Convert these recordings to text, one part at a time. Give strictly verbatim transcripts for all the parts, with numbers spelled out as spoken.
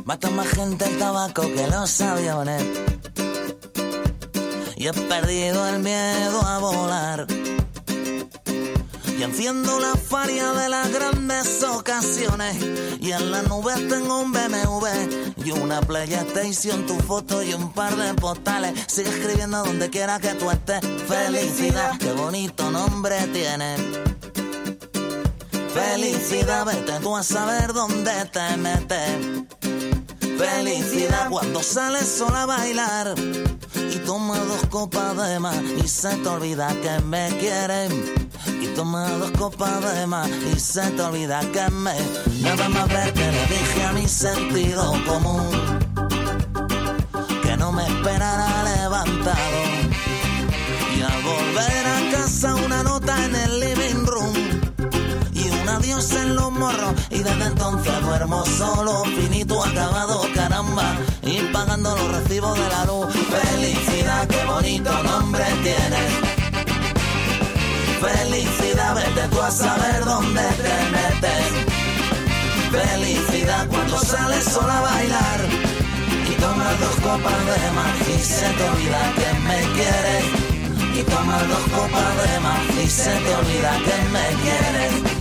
Mata más gente el tabaco que los aviones. Y he perdido el miedo a volar. Y enciendo la faria de las grandes ocasiones. Y en la nube tengo un B M W y una PlayStation, tu foto y un par de postales. Sigue escribiendo donde quiera que tú estés. Felicidad, qué bonito nombre tiene. Felicidad, vete tú a saber dónde te metes. Felicidad, cuando sales sola a bailar y toma dos copas de más y se te olvida que me quieren. Y toma dos copas de más y se te olvida que me... Nada más ver que le dije a mi sentido común que no me esperara levantado. Y al volver a casa una nota en el living room y un adiós en los morros. Y desde entonces duermo solo, finito, acabado, caramba, y pagando los recibos de la luz. Felicidad, qué bonito nombre tiene. Felicidad, vete tú a saber dónde te metes. Felicidad, cuando sales sola a bailar y tomas dos copas de más y se te olvida que me quieres. Y tomas dos copas de más y se te olvida que me quieres.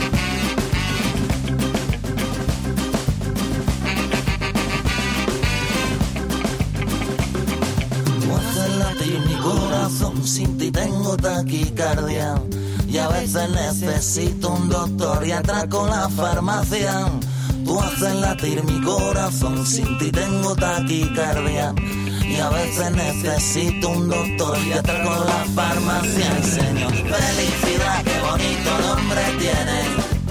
Mi corazón, sin ti tengo taquicardia y a veces necesito un doctor y atraco la farmacia. Tú haces latir mi corazón, sin ti tengo taquicardia y a veces necesito un doctor y atraco la farmacia. Y señor, felicidad, qué bonito nombre tiene.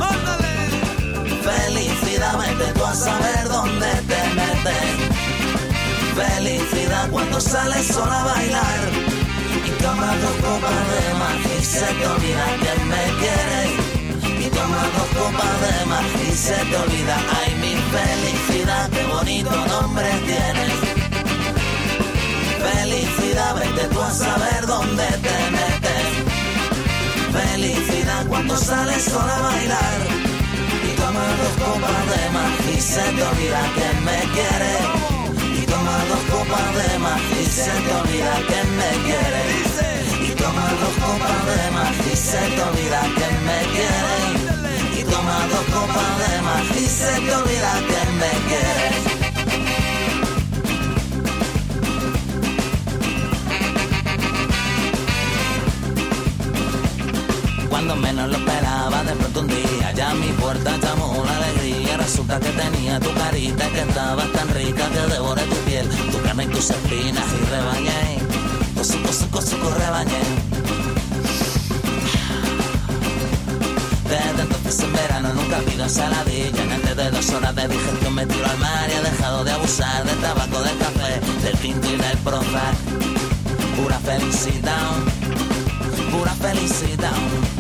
Felicidad, vete tú a saber dónde te metes. Felicidad, cuando sales sola a bailar y tomas dos copas de más y se te olvida que me quieres. Y tomas dos copas de más y se te olvida. Ay, mi felicidad, qué bonito nombre tienes. Felicidad, vete tú a saber dónde te metes. Felicidad, cuando sales sola a bailar y tomas dos copas de más y se te olvida que me quieres. Toma dos copas de más y se te olvida que me quieres. Y toma dos copas de más y se te olvida que me quieres. Y toma dos copas de más y se te olvida que me quieres. Cuando menos lo esperaba, de pronto un día ya a mi puerta llamó la alegría. Resulta que tenía tu carita, que estabas tan rica que devoré tu piel, tu carne y tus espinas y rebañé. Cosico, suco, suco, rebañé. Desde entonces en verano nunca pido ensaladilla. En antes de dos horas de digestión me tiro al mar y he dejado de abusar del tabaco, del café, del tinto y del Prozac. Pura felicidad, pura felicidad.